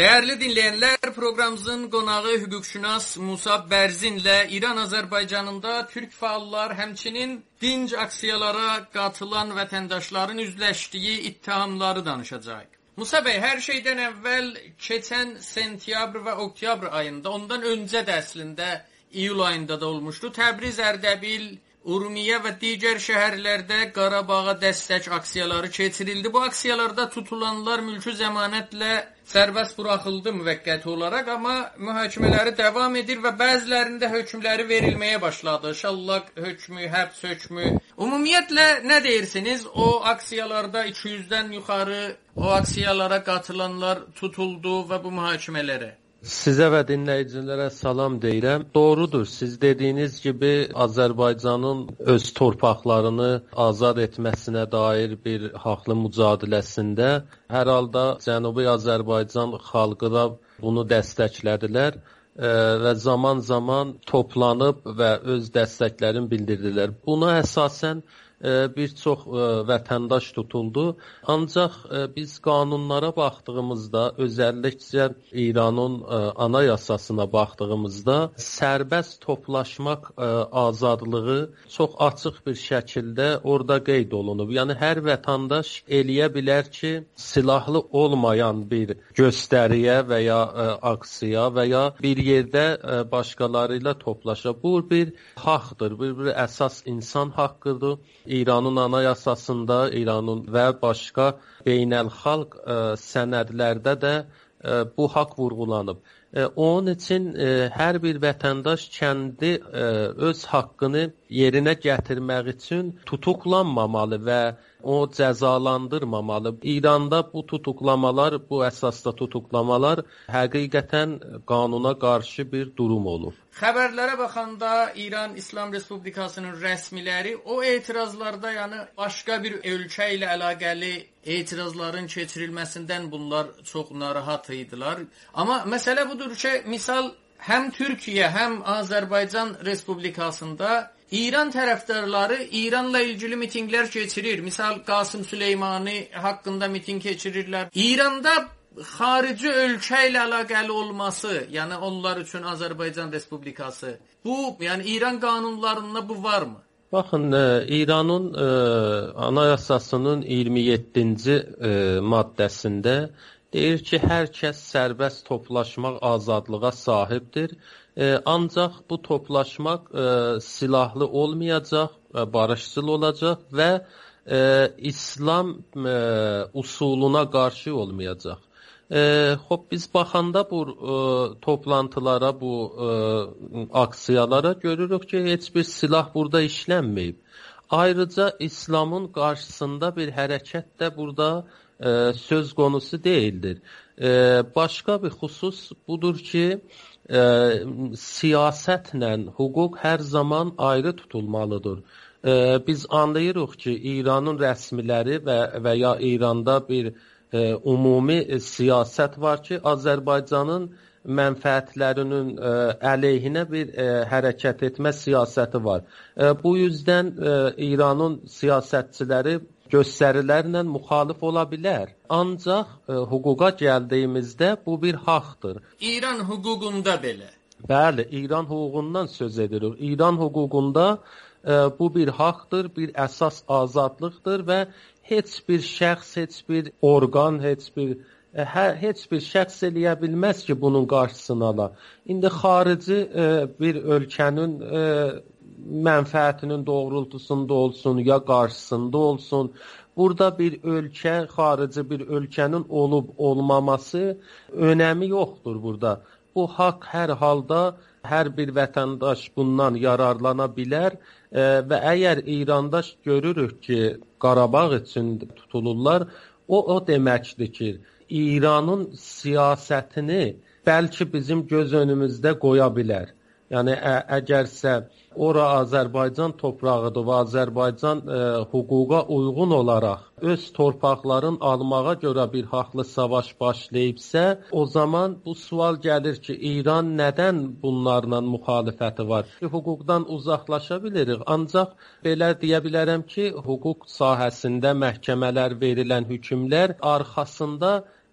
Değerli dinleyenler, programımızın qonağı hüquqşünas Musa Bərzinlə İran Azərbaycanında türk fəallar, həmçinin dinc aksiyalara qatılan vətəndaşların üzləşdiyi ittihamları danışacağıq. Musa bəy, hər şeydən əvvəl keçən sentyabr və oktyabr ayında, ondan öncə də əslində iyul ayında da olmuşdu. Təbriz, Ərdəbil, Urmiyə və digər şəhərlərdə Qarabağa dəstək aksiyaları keçirildi. Bu aksiyalarda tutulanlar mülki zəmanətlə sərbəst buraxıldı müvəqqəti olaraq, amma mühakimələri davam edir və bəzilərində hökmləri verilməyə başladı. Şallaq hökmü, həbs hökmü. Ümumiyyətlə nə deyirsiniz? O aksiyalarda 200-dən yuxarı o aksiyalara qatılanlar tutuldu və bu mühakimələrə. Sizə və dinləyicilərə salam deyirəm. Doğrudur, siz dediyiniz kimi Azərbaycanın öz torpaqlarını azad etməsinə dair bir haqlı mücadiləsində hər halda Cənubi Azərbaycan xalqı da bunu dəstəklədilər və zaman-zaman toplanıb və öz dəstəklərini bildirdilər. Buna əsasən bir çox vətəndaş tutuldu. Ancaq biz qanunlara baxdığımızda, özəlliklə İranın anayasasına baxdığımızda sərbəst toplaşmaq azadlığı çox açıq bir şəkildə orada qeyd olunub. Yəni hər vətəndaş eləyə bilər ki, silahlı olmayan bir göstəriyə və ya aksiya və ya bir yerdə başqaları ilə toplaşa. Bu bir haqdır, bir əsas insan haqqıdır. İranın anayasasında, İranın və başqa beynəlxalq sənədlərdə də bu haqq vurğulanıb. Onun üçün hər bir vətəndaş kəndi öz haqqını yerinə gətirmək üçün tutuqlanmamalı və o cəzalandırmamalı. İranda bu tutuqlamalar, bu əsasda tutuqlamalar həqiqətən qanuna qarşı bir durum olur. Xəbərlərə baxanda İran İslam Respublikasının rəsmiləri o etirazlarda, yəni başqa bir ölkə ilə əlaqəli etirazların keçirilməsindən bunlar çox narahat idilər. Amma məsələ budur ki, misal həm Türkiyə, həm Azərbaycan Respublikasında İran tərəfdarları İranla ilgili mitinqlər keçirir. Misal Qasım Süleymani haqqında mitinq keçirirlər. İranda xarici ölkə ilə əlaqəli olması, yəni onlar üçün Azərbaycan Respublikası, bu, yəni İran qanunlarında bu varmı? Baxın, İranın anayasasının 27-ci maddəsində deyir ki, hər kəs sərbəst toplaşmaq azadlığa sahibdir. Ancaq bu toplaşmaq silahlı olmayacaq, barışçıl olacaq və İslam usuluna qarşı olmayacaq. Biz baxanda bu toplantılara, bu aksiyalara görürük ki, heç bir silah burada işlənməyib. Ayrıca İslamın qarşısında bir hərəkət də burada söz konusu değildir. Başqa bir xüsus budur ki, siyasətlə hüquq hər zaman ayrı tutulmalıdır. Biz anlayırıq ki, İranın rəsmiləri və ya İranda bir ümumi siyasət var ki, Azərbaycanın mənfəətlərinin əleyhinə bir hərəkət etmə siyasəti var. Bu yüzden İranın siyasətçiləri göstərilərlə müxalif ola bilər. Ancaq hüquqa gəldiyimizdə bu bir haqdır. İran hüququnda belə. Bəli, İran hüququndan söz edirik. İran hüququnda bu bir haqdır, bir əsas azadlıqdır və heç bir şəxs, heç bir orqan, heç bir şəxs eləyə bilməz ki, bunun qarşısını ala. İndi xarici bir ölkənin mənfəətinin doğrultusunda olsun, ya qarşısında olsun, burada bir ölkə, xarici bir ölkənin olub olmaması önəmi yoxdur burada. Bu haqq hər halda hər bir vətəndaş bundan yararlana bilər və əgər İranda görürük ki, Qarabağ üçün tutulurlar, o deməkdir ki, İranın siyasətini bəlkə bizim göz önümüzdə qoya bilər. Yəni, əgərsə ora Azərbaycan toprağıdır və Azərbaycan hüquqa uyğun olaraq öz torpaqların almağa görə bir haqlı savaş başlayıbsə, o zaman bu sual gəlir ki, İran nədən bunlarla müxalifəti var? Hüquqdan uzaqlaşa bilirik, ancaq belə deyə bilərəm ki, hüquq sahəsində məhkəmələr verilən hökmlər arxasında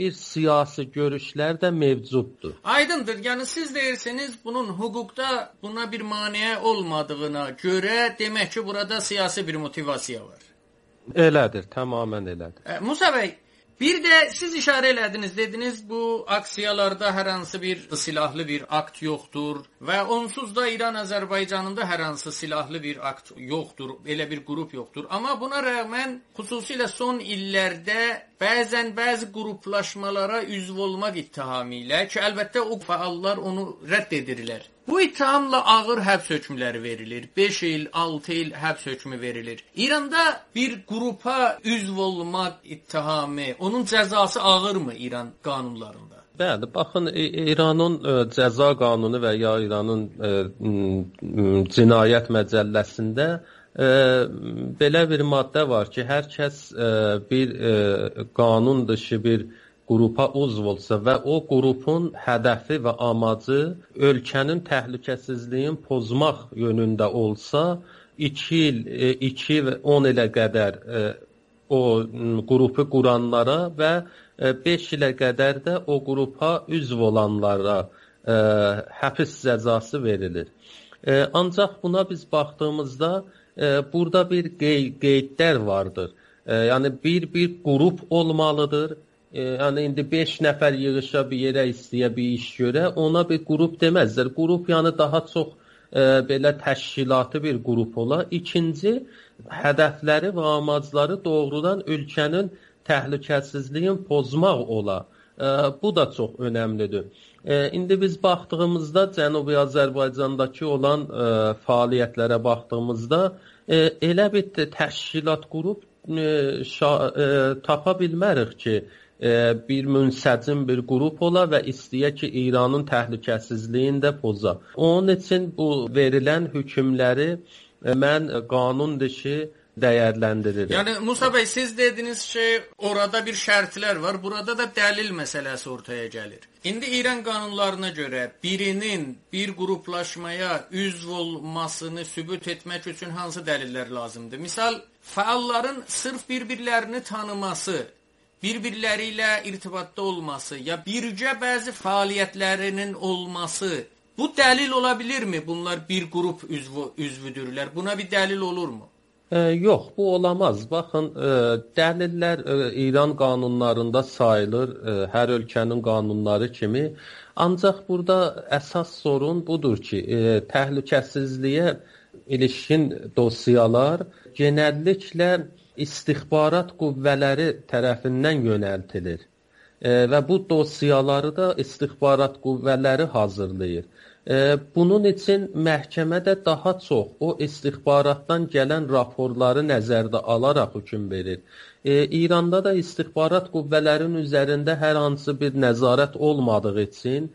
bir siyasi görüşlər də mövcuddur. Aydındır. Yəni siz deyirsiniz bunun hüquqda buna bir maneə olmadığına görə demək ki, burada siyasi bir motivasiya var. Elədir, tamamilə elədir. Musa bəy, bir də siz işarə elədiniz, dediniz bu aksiyalarda hər hansı bir silahlı bir akt yoxdur və onsuz da İran-Azərbaycanında hər hansı silahlı bir akt yoxdur, elə bir qrup yoxdur. Amma buna rəğmən xüsusilə son illərdə bəzi qruplaşmalara üzv olmaq ittihamı ilə ki, əlbəttə o fəallar onu rədd edirlər. Bu ittihamla ağır həbs hökmləri verilir. 5 il, 6 il həbs hökmü verilir. İranda bir qrupa üzv olmaq ittihamı, onun cəzası ağırmı İran qanunlarında? Bəli, baxın, İranın cəza qanunu və ya İranın cinayət məcəlləsində belə bir maddə var ki, hər kəs bir qanun dışı bir qrupa uzv olsa və o qrupun hədəfi və amacı ölkənin təhlükəsizliyini pozmaq yönündə olsa, 2 il, 2 və 10 ilə qədər o qrupu quranlara və 5 ilə qədər də o qrupa üzv olanlara həbs cəzası verilir. Ancaq buna biz baxdığımızda burada bir qeydlər vardır. Yəni bir qrup olmalıdır. Yəni indi 5 nəfər yığışa bir yerə istəyə bir iş görə, ona bir qrup deməzlər. Qrup yəni daha çox belə təşkilatı bir qrup ola. İkinci, hədəfləri və amacları doğrudan ölkənin təhlükəsizliyini pozmaq ola. Bu da çox önəmlidir. İndi biz baxdığımızda Cənubi Azərbaycandakı olan fəaliyyətlərə baxdığımızda elə bir təşkilat qrup tapa bilmərik ki, bir münsəcim bir qrup ola və istəyə ki, İranın təhlükəsizliyini də poza. Onun üçün bu verilən hökmləri mən qanun dışı dəyərləndirirəm. Yəni Musa bəy, siz dediniz ki, orada bir şərtlər var, burada da dəlil məsələsi ortaya gəlir. İndi İran qanunlarına görə birinin bir qruplaşmaya üzv olmasını sübut etmək üçün hansı dəlillər lazımdır? Misal, fəalların sırf bir-birlərini tanıması, bir-birləri ilə irtibatda olması, ya birgə bəzi fəaliyyətlərinin olması, bu dəlil ola bilirmi? Bunlar bir qrup üzvüdürlər. Buna bir dəlil olurmu? Yox, bu olamaz. Baxın, dəlillər İran qanunlarında sayılır, hər ölkənin qanunları kimi. Ancaq burada əsas sorun budur ki, təhlükəsizliyə ilişkin dosyalar genəlliklə istixbarat qüvvələri tərəfindən yönəltilir və bu dosyaları da istixbarat qüvvələri hazırlayır. Bunun üçün məhkəmədə daha çox o istixbaratdan gələn raporları nəzərdə alaraq hökm verir. İranda da istixbarat qüvvələrinin üzərində hər hansı bir nəzarət olmadığı üçün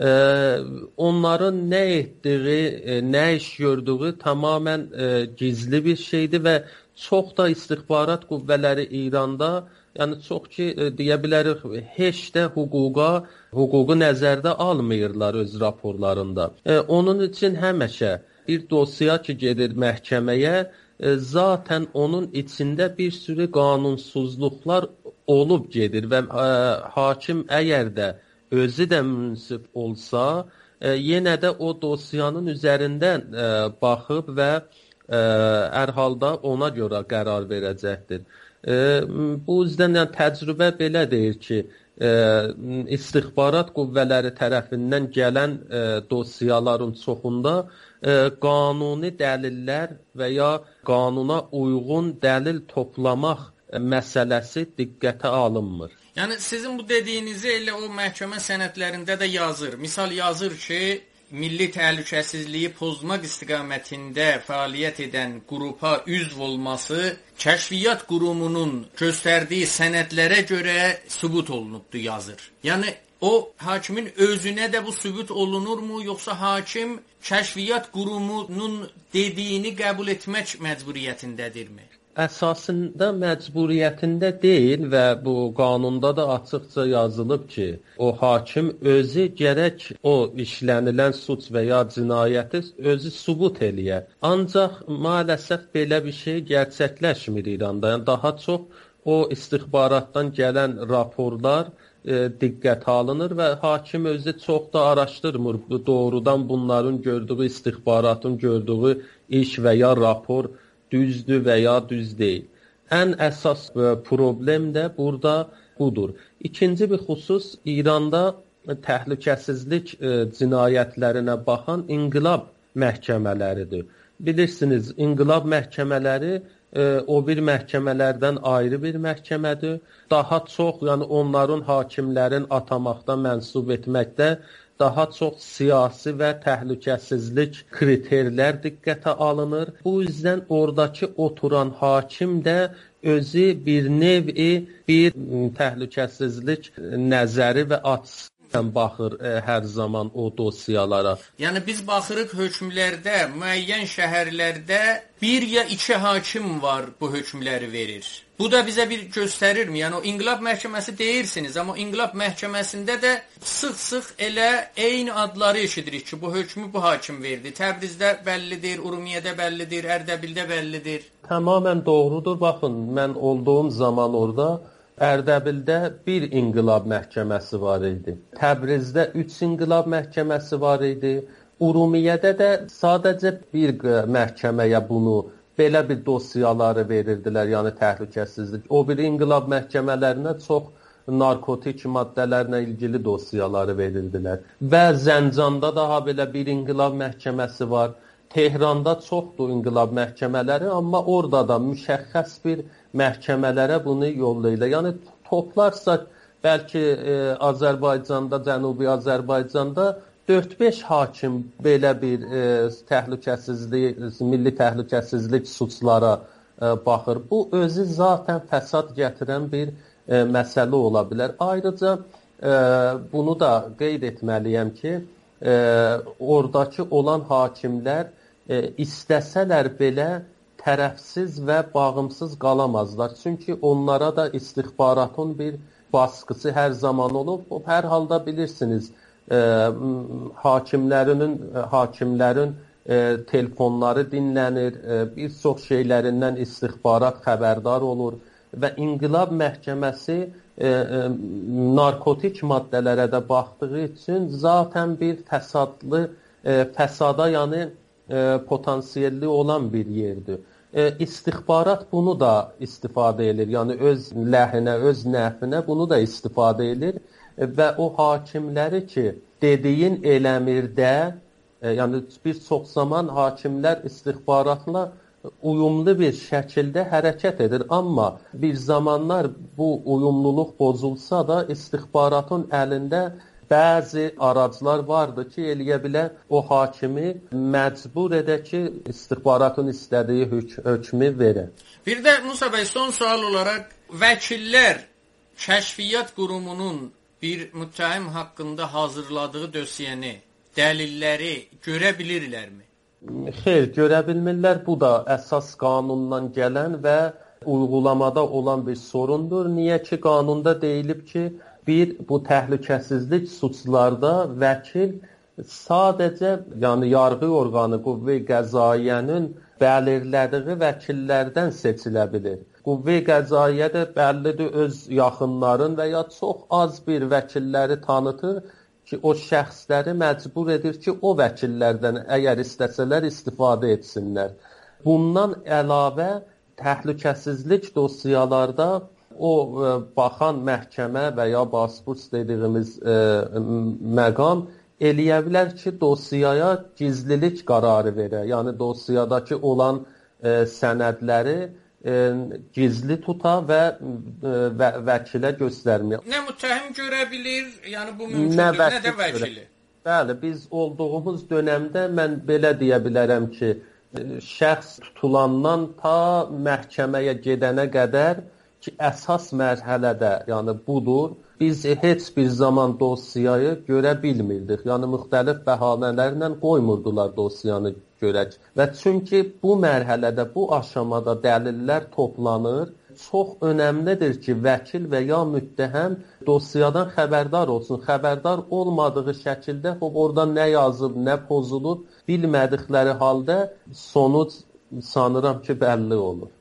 onların nə etdiyi, nə iş gördüyü tamamən gizli bir şeydir və çox da istixbarat qüvvələri İranda, yəni çox ki, deyə bilərik, heç də hüququ nəzərdə almırlar öz raporlarında. Onun üçün həmişə bir dosya ki, gedir məhkəməyə, zaten onun içində bir sürü qanunsuzluqlar olub gedir və hakim əgər də özü də münsif olsa, yenə də o dosyanın üzərindən baxıb və hər halda ona görə qərar verəcəkdir. Bu üzdən yəni, təcrübə belə deyir ki, istixbarat qüvvələri tərəfindən gələn dosyaların çoxunda qanuni dəlillər və ya qanuna uyğun dəlil toplamaq məsələsi diqqətə alınmır. Yəni sizin bu dediyinizi elə o məhkəmə sənədlərində də yazır. Misal yazır ki, milli təhlükəsizliyi pozmaq istiqamətində fəaliyyət edən qrupa üzv olması kəşfiyyat qurumunun göstərdiyi sənədlərə görə sübut olunubdur yazır. Yəni o hakimin özünə də bu sübut olunurmu, yoxsa hakim kəşfiyyat qurumunun dediyini qəbul etmək məcburiyyətindədirmi? Əsasında məcburiyyətində deyil və bu qanunda da açıqca yazılıb ki, o hakim özü gərək o işlənilən suç və ya cinayəti özü sübut eləyə. Ancaq maalesef belə bir şey gerçəkləşmir İranda. Yəni daha çox o istixbaratdan gələn raporlar diqqətə alınır və hakim özü çox da araşdırmır. Doğrudan bunların gördüyü istixbaratın gördüyü iş və ya rapor düzdür və ya düz deyil. Ən əsas problem də burada budur. İkinci bir xüsus İranda təhlükəsizlik cinayətlərinə baxan inqilab məhkəmələridir. Bilirsiniz, inqilab məhkəmələri o bir məhkəmələrdən ayrı bir məhkəmədir. Daha çox, yəni onların hakimlərin atamaqda, mənsub etməkdə daha çox siyasi və təhlükəsizlik kriterlər diqqətə alınır. Bu yüzden oradakı oturan hakim də özü bir nevi bir təhlükəsizlik nəzəri və açısı baxır hər zaman o dosyalara. Yəni biz baxırıq hökmlərdə, müəyyən şəhərlərdə bir ya iki hakim var bu hökmləri verir. Bu da bizə bir göstərirmi? Yəni o inqilab məhkəməsi deyirsiniz, amma inqilab məhkəməsində də sıx-sıx elə eyni adları eşidirik ki, bu hökmü bu hakim verdi. Təbrizdə bəllidir, Urumiyədə bəllidir, Ərdəbildə bəllidir. Tamamilə doğrudur. Baxın, mən olduğum zaman orada Ərdəbildə bir inqilab məhkəməsi var idi. Təbrizdə 3 inqilab məhkəməsi var idi. Urumiyədə də sadəcə bir məhkəməyə bunu, belə bir dosyaları verirdilər, yəni təhlükəsizlik. O bir inqilab məhkəmələrinə çox narkotik maddələrlə ilgili dosyaları verirdilər. Və Zəncanda daha belə bir inqilab məhkəməsi var. Tehranda çoxdur inqilab məhkəmələri, amma orada da müşəxəs bir məhkəmələrə bunu yollayırlar. Yəni toplarsa bəlkə Azərbaycanda, Cənubi Azərbaycanda 4-5 hakim belə bir təhlükəsizlik, milli təhlükəsizlik suçlara baxır. Bu özü zaten fəsad gətirən bir məsələ ola bilər. Ayrıca bunu da qeyd etməliyəm ki, oradakı olan hakimlər istəsələr belə tərəfsiz və bağımsız qalamazlar. Çünki onlara da istixbaratın bir baskısı hər zaman olub. Hər halda bilirsiniz, hakimlərin telefonları dinlənir, bir çox şeylərindən istixbarat xəbərdar olur və inqilab məhkəməsi narkotik maddələrə də baxdığı üçün zaten bir fəsada, yəni potansiyelli olan bir yerdir. İstixbarat bunu da istifadə edir, yəni öz ləhinə, öz nəfinə bunu da istifadə edir və o hakimləri ki, dediyin eləmirdə, yəni bir çox zaman hakimlər istixbaratla uyumlu bir şəkildə hərəkət edir. Amma bir zamanlar bu uyumluluq bozulsa da istixbaratın əlində bəzi araclar vardı ki, eləyə bilər o hakimi məcbur edək ki, istixbaratın istədiyi hökmü verə. Bir də Musa bəy, son sual olaraq, vəkillər Kəşfiyyat Qurumunun bir müttəhim haqqında hazırladığı dösyəni, dəlilləri görə bilirlərmi? Xeyr, görə bilmirlər. Bu da əsas qanundan gələn və uyğulamada olan bir sorundur. Niyə ki, qanunda deyilib ki, bu təhlükəsizlik suçlarda vəkil sadəcə, yəni yargı orqanı, qüvvə-i qəzaiyənin belirlədiyi vəkillərdən seçilə bilir. Qüvvə-i qəzaiyə də bəllidir öz yaxınların və ya çox az bir vəkilləri tanıtır ki, o şəxsləri məcbur edir ki, o vəkillərdən əgər istəsələr istifadə etsinlər. Bundan əlavə təhlükəsizlik dosyalarda o baxan məhkəmə və ya baspurs dediyimiz məqam eləyə bilər ki, dosyaya gizlilik qərarı verə. Yəni dosyadakı olan sənədləri gizli tuta və vəkilə göstərməyə. Nə müttəhim görə bilir, yəni bu mümkündür, nə də vəkili. Bəli, biz olduğumuz dönəmdə mən belə deyə bilərəm ki, şəxs tutulandan ta məhkəməyə gedənə qədər ki, əsas mərhələdə, yəni budur, biz heç bir zaman dosyayı görə bilmirdik. Yəni müxtəlif bəhanələrlə qoymurdular dosyanı görək. Və çünki bu mərhələdə, bu aşamada dəlillər toplanır, çox önəmlidir ki, vəkil və ya müttəhəm dosyadan xəbərdar olsun. Xəbərdar olmadığı şəkildə orada nə yazıb, nə pozulub bilmədikləri halda sonuc sanıram ki, bəlli olur.